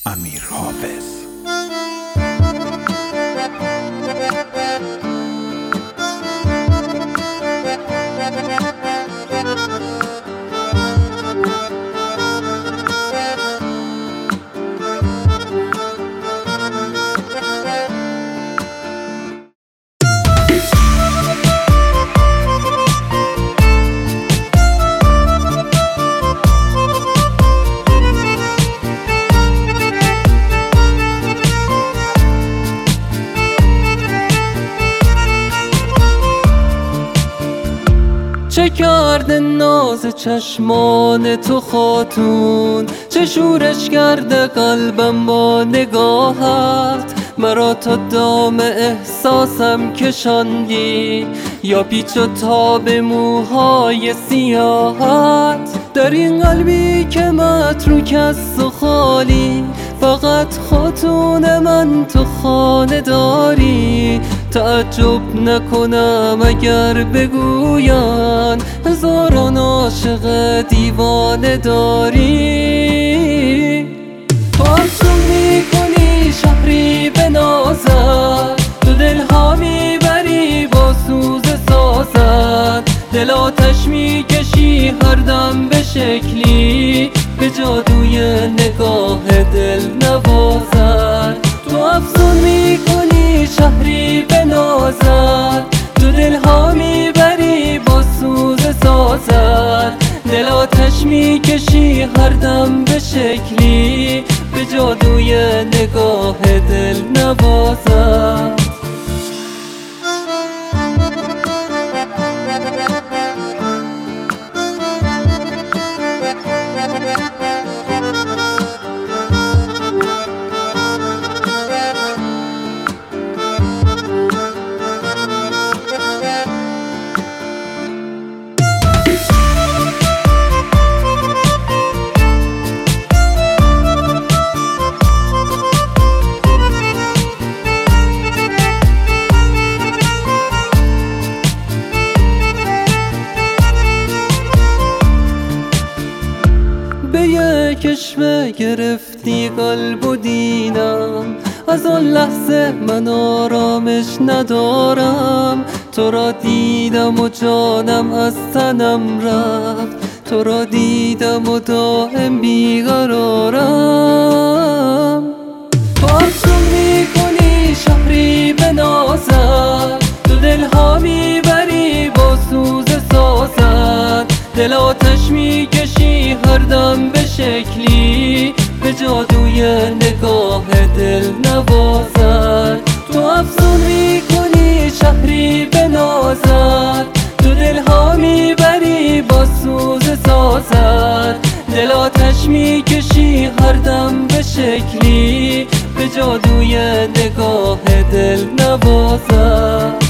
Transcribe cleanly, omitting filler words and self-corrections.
امیر حافظ. چه کرده ناز چشمان تو خاتون، چه شورش کرده قلبم با نگاهت. مرا تا دام احساسم کشاندی، یا پیچ و تاب موهای سیاهت. در این قلبی که متروک است و خالی، فقط خاتون من تو خانه داری. تعجب نکنم اگر بگویند هزاران عاشق دیوانه داری. تو افسون میکنی شهری به نازت، تو دلها میبری با سوز سازت. دل آتش میکشی هر دم به شکلی، به جادوی نگاه دل نوازت. تو افسون میکنی شهری به نازت، تو دلها میبری با سوز سازت. دل آتش میکشی هر دم به شکلی، به جادوی نگاه دل نوازت. به یک اشوه گرفتی قلب و دینم، از آن لحظه من آرامش ندارم. تو را دیدم و جانم از تنم رفت، تو را دیدم و دائم بیقرارم. تو افسون میکنی شهری به نازت، تو دلها میبری با سوز سازت. دل آتش میکشی هر دم به شکلی، به جادوی نگاه دل نوازت. تو افسون میکنی شهری به نازت، تو دلها میبری با سوز سازت. دل آتش میکشی هر دم به شکلی، به جادوی نگاه دل نوازت.